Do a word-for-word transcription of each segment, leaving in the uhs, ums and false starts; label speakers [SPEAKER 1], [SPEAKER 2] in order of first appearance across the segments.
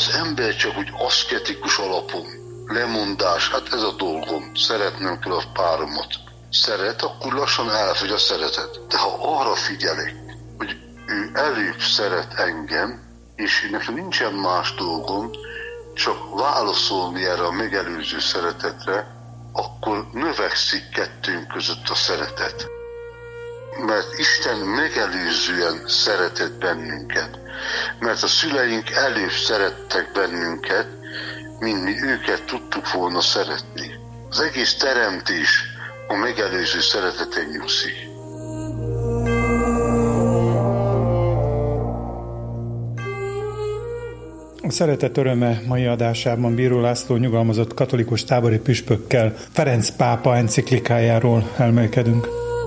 [SPEAKER 1] az ember csak úgy aszketikus alapon, lemondás, hát ez a dolgom, szeretnem kell a páromat. Szeret, akkor lassan elfogy a szeretet. De ha arra figyelek, hogy ő előbb szeret engem, és nekem nincsen más dolgom, csak válaszolni erre a megelőző szeretetre, akkor növekszik kettőnk között a szeretet. Mert Isten megelőzően szeretett bennünket. Mert a szüleink előbb szerettek bennünket, mint mi őket tudtuk volna szeretni. Az egész teremtés a megelőző szereteten nyugszik.
[SPEAKER 2] A Szeretet öröme mai adásában Bíró László nyugalmazott katolikus tábori püspökkel Ferenc pápa enciklikájáról elmélkedünk.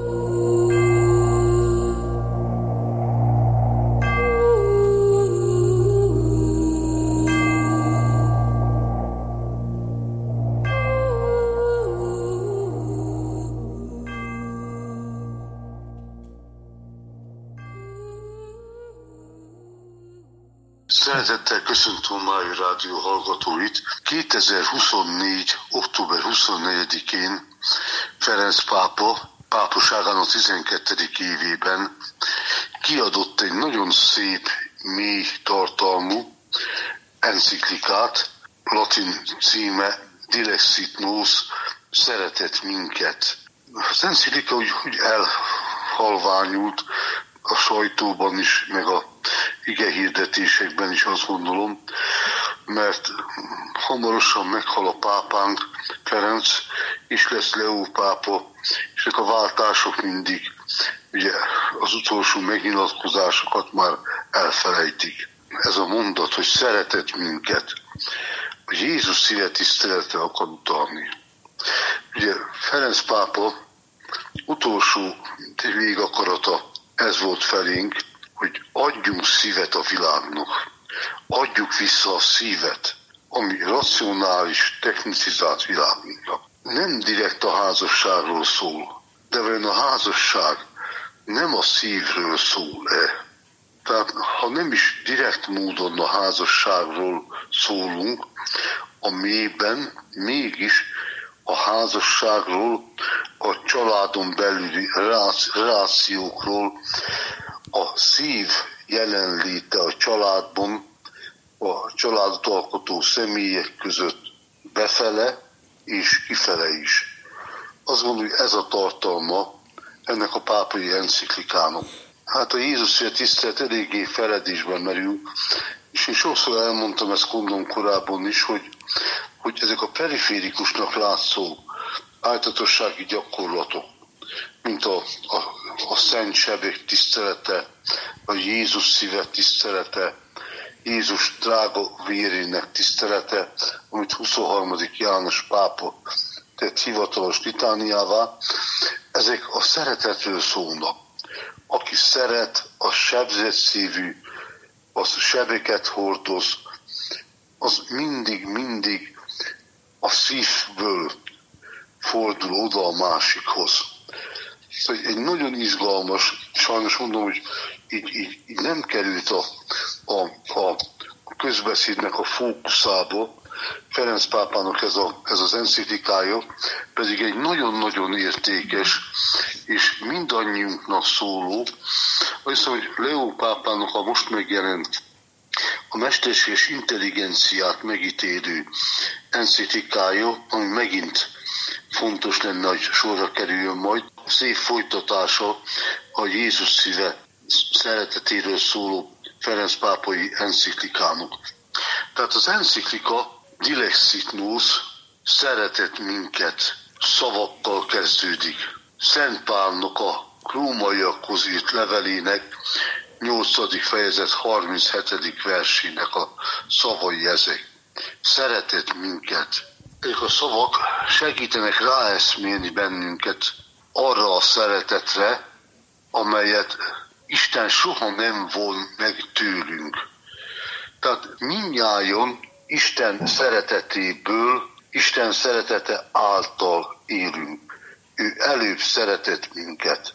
[SPEAKER 1] Szeretettel köszöntöm Máj Rádió hallgatóit. kétezer-huszonnégy. október huszonnegyedikén Ferenc pápa pápaságának tizenkettedik évében kiadott egy nagyon szép, mély tartalmú enciklikát, latin címe Dilexit nos, szeretett minket. Az enciklika úgy, úgy elhalványult a sajtóban is, meg a igehirdetésekben is, azt gondolom, mert hamarosan meghal a pápánk, Ferenc, és lesz Leó pápa, és ezek a váltások mindig, ugye az utolsó megnyilatkozásokat már elfelejtik. Ez a mondat, hogy szeretett minket, hogy Jézus szíve tiszteletre akar utalni. Ugye Ferenc pápa utolsó végakarata ez volt felénk, hogy adjunk szívet a világnak, adjuk vissza a szívet, ami racionális, technicizált világunknak. Nem direkt a házasságról szól, de vajon a házasság nem a szívről szól-e? Tehát ha nem is direkt módon a házasságról szólunk, a mélyben mégis a házasságról, a családon belüli relációkról, a szív jelenléte a családban, a családot alkotó személyek között befele és kifele is. Azt gondolom, hogy ez a tartalma ennek a pápai enciklikának. Hát a Jézus tisztelet eléggé feledésben merül, és én sokszor elmondtam ezt gondolom korábban is, hogy, hogy ezek a periférikusnak látszó általánossági gyakorlatok, mint a, a, a szent sebek tisztelete, a Jézus szíve tisztelete, Jézus drága vérének tisztelete, amit huszonharmadik János pápa tett hivatalos litániává, ezek a szeretetről szólnak. Aki szeret, az sebzett szívű, az sebeket hordoz, az mindig-mindig a szívből fordul oda a másikhoz. Szóval egy nagyon izgalmas, sajnos mondom, hogy így, így, így nem került a, a, a közbeszédnek a fókuszába, Ferenc pápának ez, a, ez az enciklikája, pedig egy nagyon-nagyon értékes és mindannyiunknak szóló, azt hiszem, hogy Leó pápának a most megjelent a mesterséges intelligenciát megítélő enciklikája, ami megint fontos lenne, hogy sorra kerüljön majd, szép folytatása a Jézus szíve szeretetéről szóló Ferenc pápai enciklikának. Tehát az enciklika Dilexit nos, szeretett minket szavakkal kezdődik. Szent Pálnak a rómaiakhoz írt levelének nyolcadik fejezet harminchetedik versének a szavai ezek. Szeretett minket. Ezek a szavak segítenek ráeszmélni bennünket arra a szeretetre, amelyet Isten soha nem von meg tőlünk. Tehát mindnyájan Isten szeretetéből, Isten szeretete által élünk. Ő előbb szeretett minket.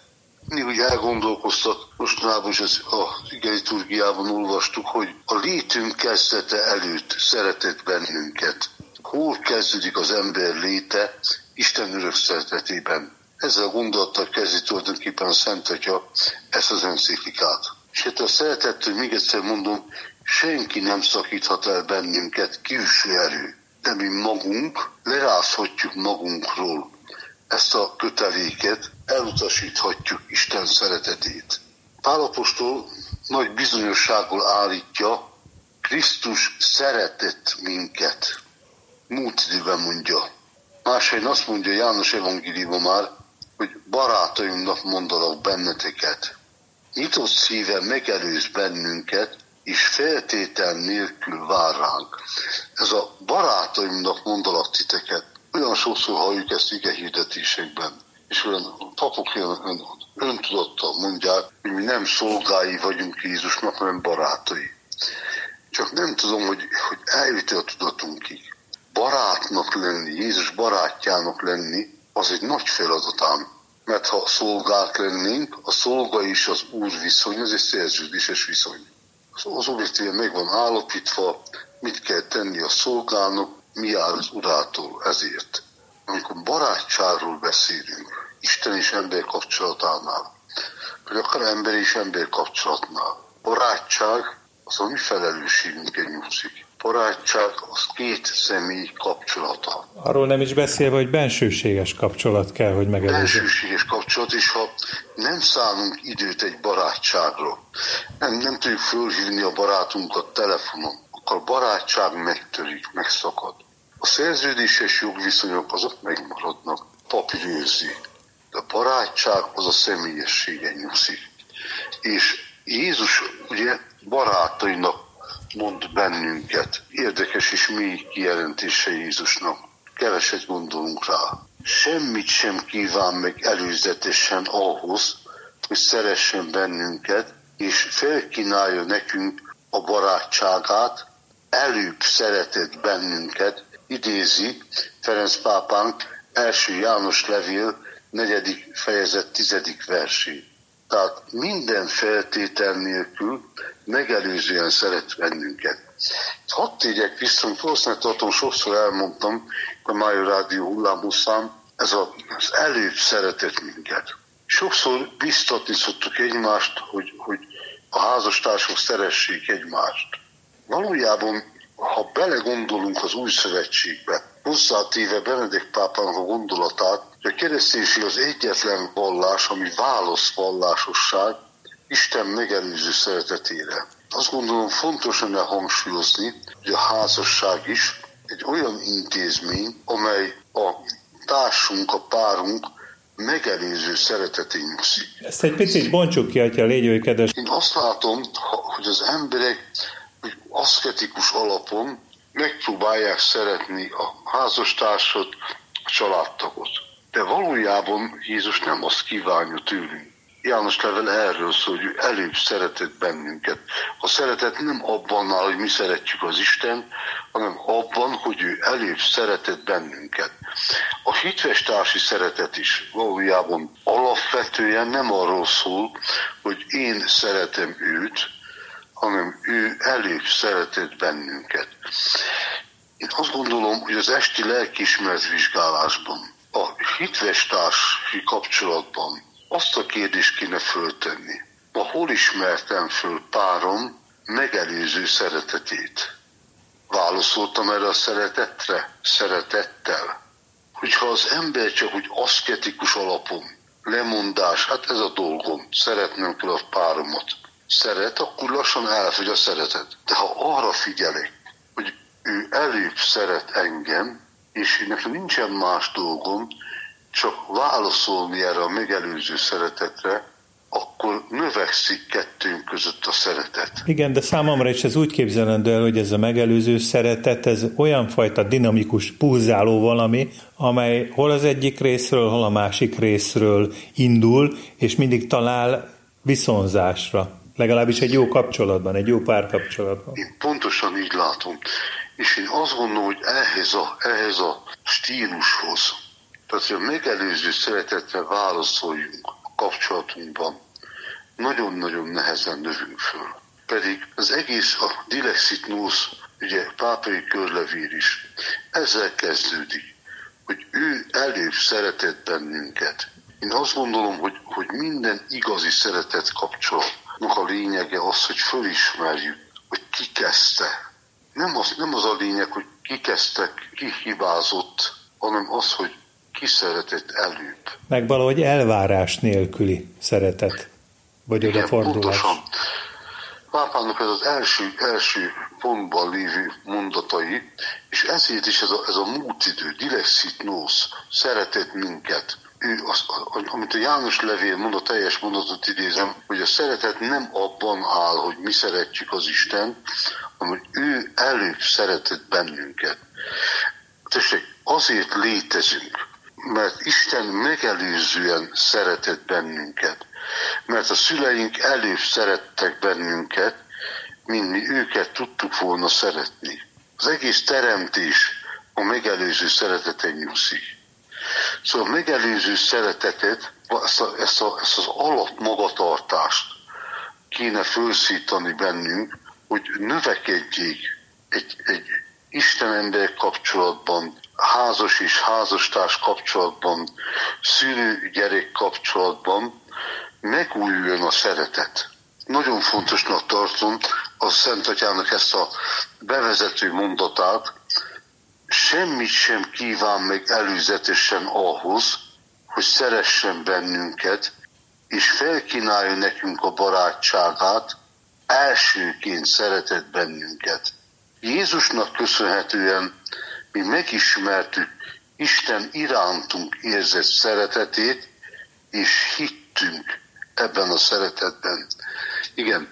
[SPEAKER 1] mindig úgy elgondolkoztat, mostanában is az, a ige liturgiában olvastuk, hogy a létünk kezdete előtt szeretett bennünket. Hol kezdődik az ember léte? Isten örök szeretetében. Ezzel a gondolattal kezdi tulajdonképpen a Szent Atya ezt az enciklikát. És hát a szeretettől még egyszer mondom, senki nem szakíthat el bennünket, külső erő. De mi magunk lerázhatjuk magunkról ezt a köteléket, elutasíthatjuk Isten szeretetét. Pál apostol nagy bizonyossággal állítja, Krisztus szeretett minket. Múlt időben mondja. Máshelyen azt mondja János evangéliumban már, hogy barátaimnak mondalak benneteket. Nyitott szíve megelőz bennünket, és feltétel nélkül vár ránk. Ez a barátaimnak mondalak titeket. Olyan sokszor halljuk ezt ige hirdetésekben, és olyan papok olyan öntudattal mondják, hogy mi nem szolgái vagyunk Jézusnak, hanem barátai. Csak nem tudom, hogy, hogy eljut a tudatunkig. Barátnak lenni, Jézus barátjának lenni, az egy nagy feladat ám. Mert ha szolgák lennénk, a szolga és az úr viszony, ez egy szerződéses viszony. Az objektíven meg van állapítva, mit kell tenni a szolgának, mi jár az urától ezért. Amikor barátságról beszélünk, Isten és ember kapcsolatánál, vagy akár ember és ember kapcsolatnál, barátság az a mi felelősségünken nyugszik. Barátság az két személy kapcsolata.
[SPEAKER 2] Arról nem is beszélve, hogy bensőséges kapcsolat kell, hogy megelőzze.
[SPEAKER 1] Bensőséges kapcsolat, és ha nem szánunk időt egy barátságra, nem, nem tudjuk fölhívni a barátunkat telefonon, akkor a barátság megtörik, megszakad. A szerződéses jogviszonyok azok megmaradnak, papír őrzi. De a barátság az a személyességen nyugszik. És Jézus ugye barátainak mond bennünket. Érdekes és mély kijelentése Jézusnak. Keveset gondolunk rá. Semmit sem kíván meg előzetesen ahhoz, hogy szeressen bennünket, és felkínálja nekünk a barátságát, előbb szeretett bennünket, idézi Ferenc pápánk első János levél negyedik fejezet tizedik versét. Tehát minden feltétel nélkül megelőzően szeret bennünket. Hadd tegyek vissza, hogy valószínűleg tartom, sokszor elmondtam a Májor Rádió hullámhosszán, ez az előbb szeretett minket. Sokszor biztatni szoktuk egymást, hogy, hogy a házastársak szeressék egymást. Valójában, ha belegondolunk az új szövetségbe, hozzátéve Benedek pápának a gondolatát, hogy a kereszténység az egyetlen vallás, ami válaszvallásosság Isten megelőző szeretetére. Azt gondolom fontos lenne hangsúlyozni, hogy a házasság is egy olyan intézmény, amely a társunk, a párunk megelőző szeretetén nyugszik.
[SPEAKER 2] Ezt egy picit bontsuk ki, atya, légy oly kedves.
[SPEAKER 1] Én azt látom, hogy az emberek hogy aszketikus alapon megpróbálják szeretni a házastársat, a családtagot. De valójában Jézus nem azt kívánja tőlünk. János level erről szól, hogy ő előbb szeretett bennünket. A szeretet nem abban áll, hogy mi szeretjük az Istent, hanem abban, hogy ő előbb szeretett bennünket. A hitvestársi szeretet is valójában alapvetően nem arról szól, hogy én szeretem őt, hanem ő előbb szeretett bennünket. Én azt gondolom, hogy az esti lelkiismeret vizsgálásban, a hitvestársi kapcsolatban azt a kérdést kéne föltenni. Ma hol ismertem föl párom megelőző szeretetét? Válaszoltam erre a szeretetre? Szeretettel. Hogyha az ember csak úgy aszketikus alapon, lemondás, hát ez a dolgom, szeretnem kell a páromat. Szeret, akkor lassan elfogy a szeretet. De ha arra figyelek, hogy ő előbb szeret engem, és nekem nincsen más dolgom, csak válaszolni erre a megelőző szeretetre, akkor növekszik kettőnk között a szeretet.
[SPEAKER 2] Igen, de számomra is ez úgy képzelendő el, hogy ez a megelőző szeretet, ez olyan fajta dinamikus, pulzáló valami, amely hol az egyik részről, hol a másik részről indul, és mindig talál viszonzásra. Legalábbis egy jó kapcsolatban, egy jó párkapcsolatban.
[SPEAKER 1] Én pontosan így látom. És én azt gondolom, hogy ehhez a, ehhez a stílushoz, tehát hogy a megelőző szeretetre válaszoljunk, kapcsolatunkban nagyon-nagyon nehezen növünk föl. Pedig az egész a Dilexit Nos, ugye pápai körlevél is, ezzel kezdődik, hogy ő előbb szeretett bennünket. Én azt gondolom, hogy, hogy minden igazi szeretet kapcsolatnak a lényege az, hogy fölismerjük, hogy ki kezdte. Nem az, nem az a lényeg, hogy ki kezdte, ki hibázott, hanem az, hogy ki szeretett előbb.
[SPEAKER 2] Meg valahogy elvárás nélküli szeretet, vagy odafordulás.
[SPEAKER 1] Pontosan. Pápának ez az első, első pontban lévő mondatai, és ezért is ez a, ez a múltidő, Dilexit Nos, szeretett minket. Ő, az, amit a János levél mond, a teljes mondatot idézem, hogy a szeretet nem abban áll, hogy mi szeretjük az Istent, hanem hogy ő előbb szeretett bennünket. Tessék, azért létezünk, mert Isten megelőzően szeretett bennünket. Mert a szüleink előbb szerettek bennünket, mint mi őket tudtuk volna szeretni. Az egész teremtés a megelőző szereteten nyugszik. Szóval a megelőző szeretetet, ezt, a, ezt, a, ezt az alapmagatartást kéne felszítani bennünk, hogy növekedjék egy, egy Isten-ember kapcsolatban, házas és házastárs kapcsolatban, szülő-gyerek kapcsolatban, megújuljon a szeretet. Nagyon fontosnak tartom a Szent Atyának ezt a bevezető mondatát, semmit sem kíván meg előzetesen ahhoz, hogy szeressen bennünket, és felkínálja nekünk a barátságát, elsőként szeretett bennünket. Jézusnak köszönhetően mi megismertük Isten irántunk érzett szeretetét, és hittünk ebben a szeretetben. Igen,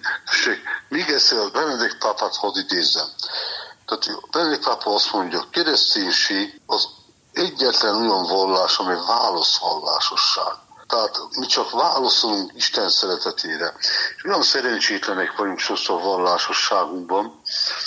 [SPEAKER 1] még egyszer a Benedikt pápát hadd idézzem. Tehát a Benedikt pápa azt mondja, a kereszténység az egyetlen olyan vallás, amely válaszvallásosság. Tehát mi csak válaszolunk Isten szeretetére. És olyan szerencsétlenek vagyunk sokszor vallásosságunkban,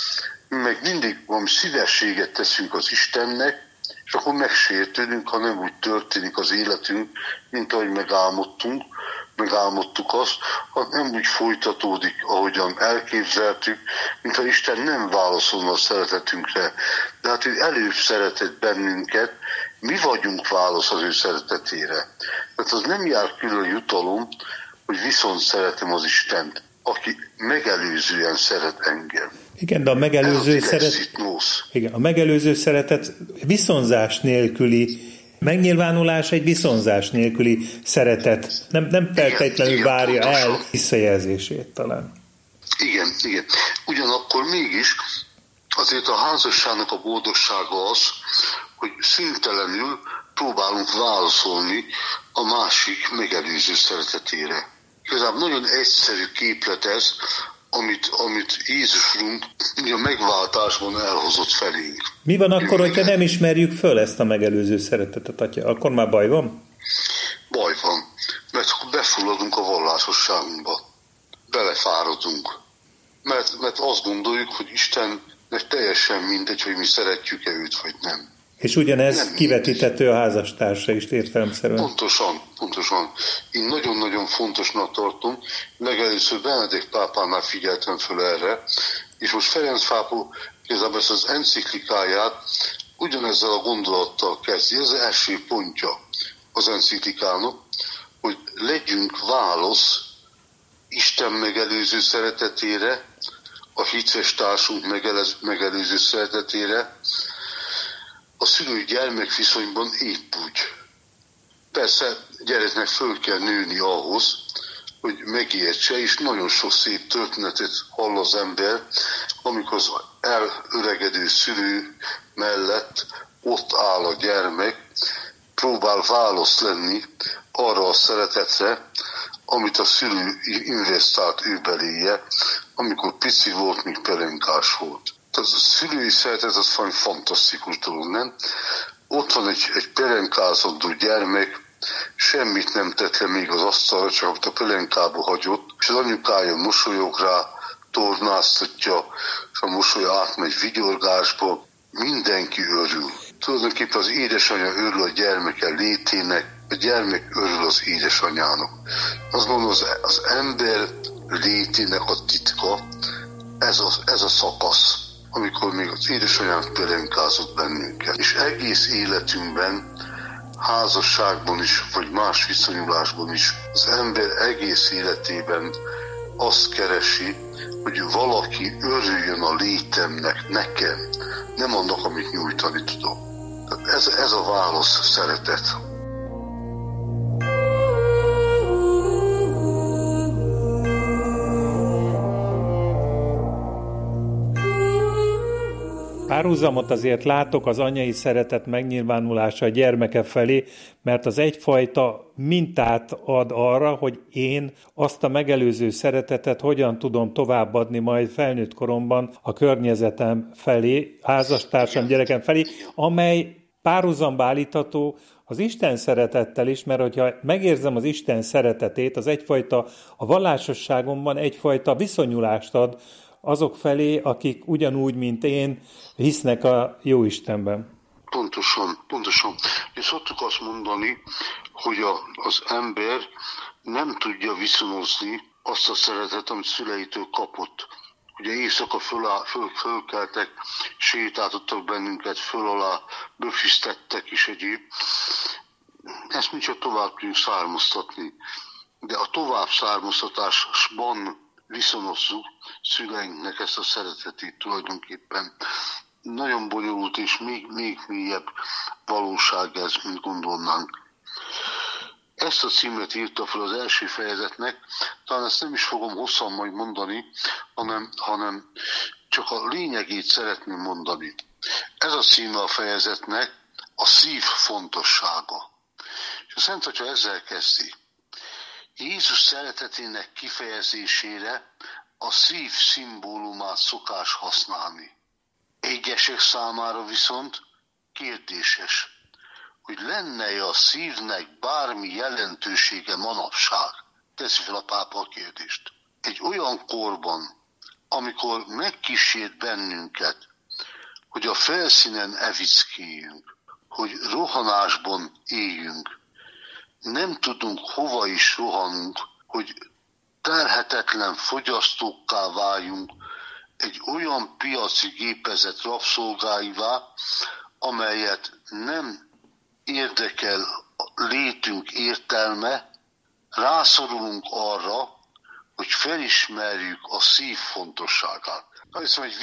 [SPEAKER 1] mi meg mindig valami szívességet teszünk az Istennek, és akkor megsértődünk, ha nem úgy történik az életünk, mint ahogy megálmodtunk, megálmodtuk azt, ha nem úgy folytatódik, ahogyan elképzeltük, mintha Isten nem válaszolna a szeretetünkre. De hát ő előbb szeretett bennünket, mi vagyunk válasz az ő szeretetére. Tehát az nem jár külön jutalom, hogy viszont szeretem az Istent, aki megelőzően szeret engem.
[SPEAKER 2] Igen, de a megelőző, szeret... Igen, a megelőző szeretet viszonzás nélküli megnyilvánulás, egy viszonzás nélküli szeretet. Nem, nem feltétlenül várja pontosan el visszajelzését talán.
[SPEAKER 1] Igen, igen. Ugyanakkor mégis azért a házasságnak a boldogsága az, hogy szüntelenül próbálunk válaszolni a másik megelőző szeretetére. Igazából nagyon egyszerű képlet ez, amit, amit Jézusunk a megváltásban elhozott felénk.
[SPEAKER 2] Mi van akkor, hogyha nem ismerjük föl ezt a megelőző szeretetet, Atya? Akkor már baj van?
[SPEAKER 1] Baj van, mert akkor befulladunk a vallásosságunkba. Belefáradunk. Mert, mert azt gondoljuk, hogy Istennek teljesen mindegy, hogy mi szeretjük-e őt, vagy nem.
[SPEAKER 2] És ugyanez nem kivetíthető a házastársra is értelemszerűen.
[SPEAKER 1] Pontosan, pontosan. Én nagyon-nagyon fontosnak tartom, legelőször Benedikt pápánál figyeltem föl erre, és most Ferenc pápa igazából ezt az enciklikáját ugyanezzel a gondolattal kezdi. Ez az első pontja az enciklikának, hogy legyünk válasz Isten megelőző szeretetére, a hites társunk megelőző szeretetére, a szülő-gyermek viszonyban épp úgy. Persze gyereknek föl kell nőni ahhoz, hogy megértse, és nagyon sok szép történetet hall az ember, amikor az elöregedő szülő mellett ott áll a gyermek, próbál válasz lenni arra a szeretetre, amit a szülő investált ő beléje, amikor pici volt, míg pelenkás volt. Tehát a szülői szeretet az valami fantasztikus dolog, nem? Ott van egy, egy pelenkázandó gyermek, semmit nem tett le még az asztalra, csak amit a pelenkába hagyott, és az anyukája mosolyog rá, tornáztatja, és a mosoly átmegy vigyorgásba, mindenki örül. Tulajdonképpen az édesanyja örül a gyermeke létének, A gyermek örül az édesanyjának. Azt mondom, az, az ember létének a titka, ez a, ez a szakasz, amikor még az édesanyánk pelenkázott bennünket. És egész életünkben, házasságban is, vagy más viszonyulásban is, az ember egész életében azt keresi, hogy valaki örüljön a létemnek, nekem, nem annak, amit nyújtani tudom. Tehát ez, ez a válasz, szeretet.
[SPEAKER 2] Párhuzamot azért látok az anyai szeretet megnyilvánulása a gyermeke felé, mert az egyfajta mintát ad arra, hogy én azt a megelőző szeretetet hogyan tudom továbbadni majd felnőtt koromban a környezetem felé, házastársam, gyerekem felé, amely párhuzamba állítható az Isten szeretettel is, mert hogyha megérzem az Isten szeretetét, az egyfajta, a vallásosságomban egyfajta viszonyulást ad azok felé, akik ugyanúgy, mint én, hisznek a jó Istenben.
[SPEAKER 1] Pontosan, pontosan. És szoktuk azt mondani, hogy a, az ember nem tudja viszonozni azt a szeretet, amit szüleitől kapott. Ugye éjszaka föl, föl, fölkeltek, sétáltattak bennünket, föl alá böfisztettek is egyéb. Ezt mi csak tovább tudjuk származtatni. De a tovább származtatásban viszonozzuk szüleinknek ezt a szeretetét tulajdonképpen. Nagyon bonyolult és még, még mélyebb valóság ez, mint gondolnánk. Ezt a címet írta fel az első fejezetnek, talán ezt nem is fogom hosszan majd mondani, hanem, hanem csak a lényegét szeretném mondani. Ez a címe a fejezetnek a szív fontossága. És a Szent Atya ezzel kezdi. Jézus szeretetének kifejezésére a szív szimbólumát szokás használni. Egyesek számára viszont kérdéses, hogy lenne-e a szívnek bármi jelentősége manapság? Teszi fel a pápa a kérdést. Egy olyan korban, amikor megkísért bennünket, hogy a felszínen evickéljünk, hogy rohanásban éljünk, nem tudunk hova is rohanunk, hogy terhetetlen fogyasztókká váljunk, egy olyan piaci gépezet rabszolgáivá, amelyet nem érdekel létünk értelme, rászorulunk arra, hogy felismerjük a szív fontosságát. Ez egy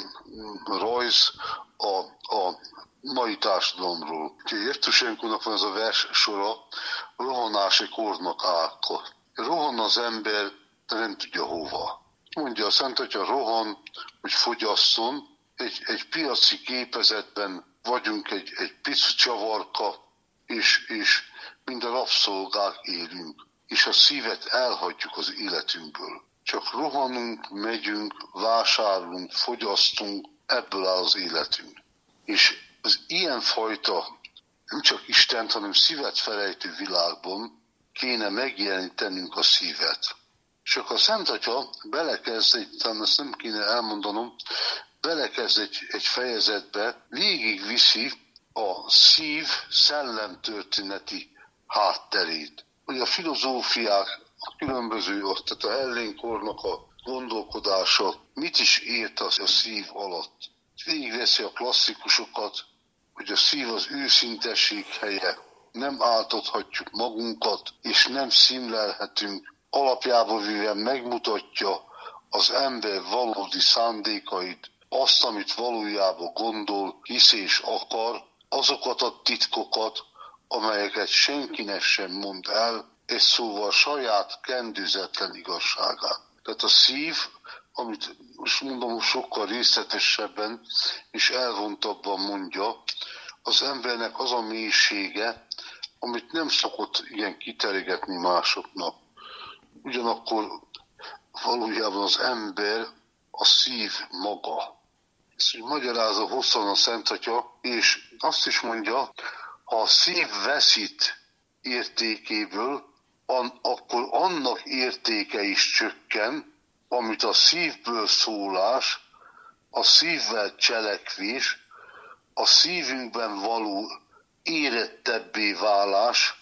[SPEAKER 1] villámrajz a, a mai társadalomról. Jevtusenkonak van ez a vers sora, rohanási kornak állka. Rohan az ember, de nem tudja hova. Mondja a Szent Atya, rohan, hogy fogyasszon. Egy, egy piaci gépezetben vagyunk, egy, egy pici csavarka, és, és mind a rabszolgák élünk. És a szívet elhagyjuk az életünkből. Csak rohanunk, megyünk, vásárolunk, fogyasztunk, ebből áll az életünk. És az ilyenfajta, nem csak Istent, hanem szívet felejtő világban kéne megjelenítenünk a szívet. Csak a Szent Atya belekezd, egy, talán ezt nem kéne elmondanom, belekezd egy, egy fejezetbe, végigviszi a szív szellemtörténeti hátterét. Hogy a filozófiák, a különböző, tehát a hellénkornak a gondolkodása mit is ért a szív alatt. Végigveszi a klasszikusokat, hogy a szív az őszintesség helye, nem áltathatjuk magunkat, és nem színlelhetünk. Alapjából véve megmutatja az ember valódi szándékait, azt, amit valójában gondol, hisz és akar, azokat a titkokat, amelyeket senkinek sem mond el, és szóval saját kendőzetlen igazságát. Tehát a szív, amit most mondom sokkal részletesebben és elvontabban mondja, az embernek az a mélysége, amit nem szokott ilyen kiteregetni másoknak. Ugyanakkor valójában az ember a szív maga. Ezt úgy magyarázza hosszan a Szent Atya, és azt is mondja, ha a szív veszít értékéből, akkor annak értéke is csökken, amit a szívből szólás, a szívvel cselekvés, a szívünkben való érettebbé válás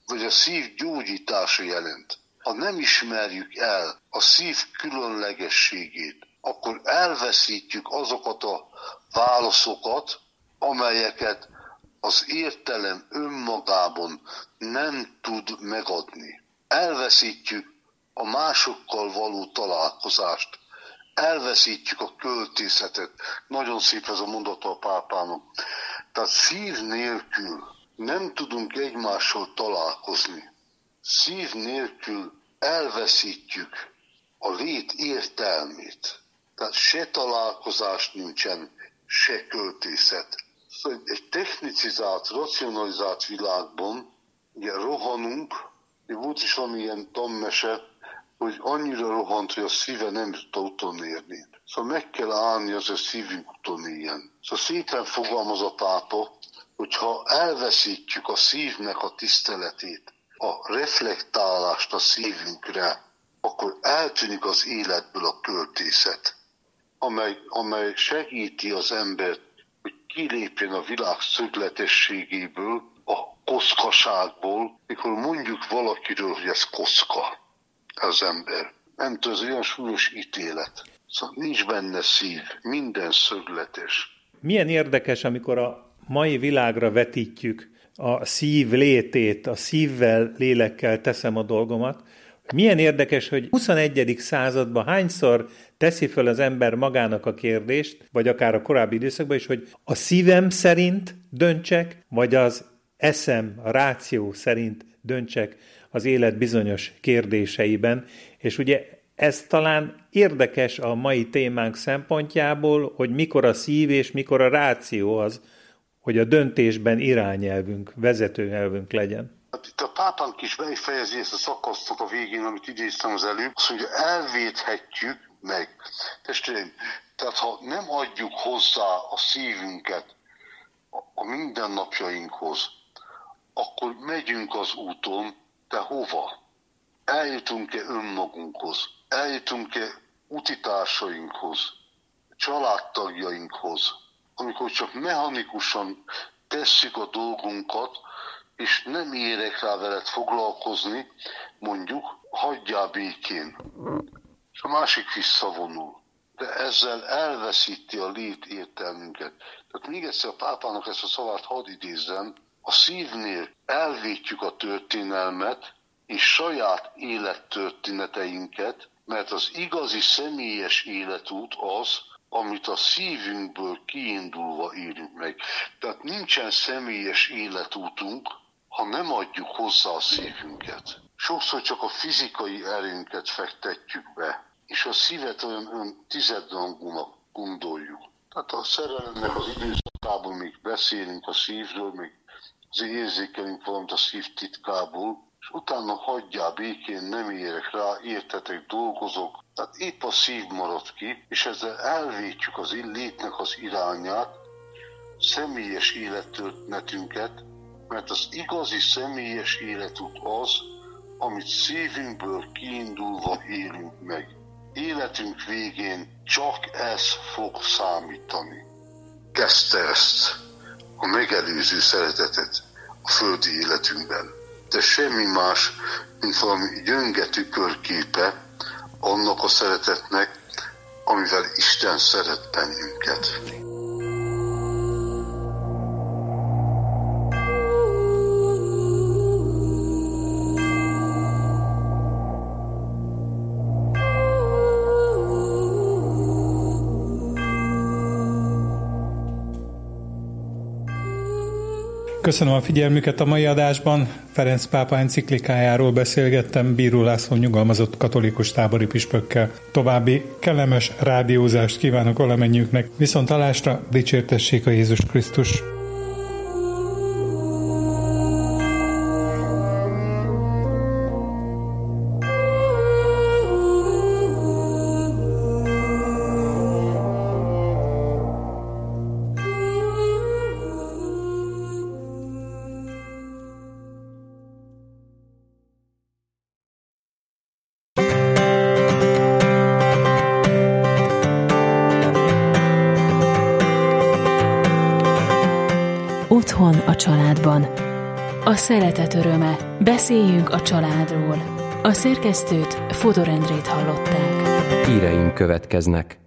[SPEAKER 1] vagy a szív gyógyítása jelent. Ha nem ismerjük el a szív különlegességét, akkor elveszítjük azokat a válaszokat, amelyeket az értelem önmagában nem tud megadni. Elveszítjük a másokkal való találkozást, elveszítjük a költészetet. Nagyon szép ez a mondata a pápának. Tehát szív nélkül nem tudunk egymással találkozni. Szív nélkül elveszítjük a lét értelmét. Tehát se találkozás nincsen, se költészet. Szóval egy technicizált, racionalizált világban ugye rohanunk, volt is valami ilyen tanmese, hogy annyira rohant, hogy a szíve nem tudta utolérni. Szóval meg kell állni, az a szívünk utolérjen. Szóval szépen fogalmaz a pápa, hogyha elveszítjük a szívnek a tiszteletét, a reflektálást a szívünkre, akkor eltűnik az életből a költészet, amely, amely segíti az embert, hogy kilépjen a világ szögletességéből, a koszkaságból, mikor mondjuk valakiről, hogy ez koszka, az ember. Nem tudom, ez olyan súlyos ítélet. Szóval nincs benne szív, minden szögletes.
[SPEAKER 2] Milyen érdekes, amikor a mai világra vetítjük a szív létét, a szívvel, lélekkel teszem a dolgomat. Milyen érdekes, hogy huszonegyedik században hányszor teszi föl az ember magának a kérdést, vagy akár a korábbi időszakban is, hogy a szívem szerint döntsek, vagy az eszem, a ráció szerint döntsek az élet bizonyos kérdéseiben. És ugye ez talán érdekes a mai témánk szempontjából, hogy mikor a szív és mikor a ráció az, hogy a döntésben irányelvünk, vezetőelvünk legyen.
[SPEAKER 1] Hát itt a pápánk is befejezi ezt a szakasztot a végén, amit idéztem az előbb, azt mondja, elvédhetjük meg. Testvéreim, tehát ha nem adjuk hozzá a szívünket a mindennapjainkhoz, akkor megyünk az úton, de hova? Eljutunk-e önmagunkhoz? Eljutunk-e utitársainkhoz? Családtagjainkhoz? Amikor csak mechanikusan tesszük a dolgunkat, és nem érek rá veled foglalkozni, mondjuk, hagyjál békén. És a másik visszavonul. De ezzel elveszíti a lét értelmünket. Tehát még egyszer a pápának ezt a szavát hadd idézzem, a szívnél elvétjük a történelmet és saját élettörténeteinket, mert az igazi személyes életút az, amit a szívünkből kiindulva élünk meg. Tehát nincsen személyes életútunk, ha nem adjuk hozzá a szívünket. Sokszor csak a fizikai erőnket fektetjük be, és a szívet olyan, olyan tizedrangúnak gondoljuk. Tehát a szerelemnek az időszakából még beszélünk a szívről, még azért érzékelünk valamit a szív titkából, és utána hagyjál békén, nem érek rá, értetek, dolgozok. Tehát épp a szív marad ki, és ezzel elvétjük az létnek az irányát, személyes élettörténetünket, mert az igazi személyes életút az, amit szívünkből kiindulva élünk meg. Életünk végén csak ez fog számítani. Kezdte ezt a megelőző szeretetet a földi életünkben. De semmi más, mint valami gyönge tükörképe annak a szeretetnek, amivel Isten szeret bennünket.
[SPEAKER 2] Köszönöm a figyelmüket a mai adásban. Ferenc pápa enciklikájáról beszélgettem Bíró László nyugalmazott katolikus tábori püspökkel. További kellemes rádiózást kívánok valamennyiüknek. Viszontlátásra, dicsértessék a Jézus Krisztus!
[SPEAKER 3] Otthon a családban. A szeretet öröme. Beszéljünk a családról. A szerkesztőt, Fodor Endrét hallották.
[SPEAKER 4] Híreink következnek.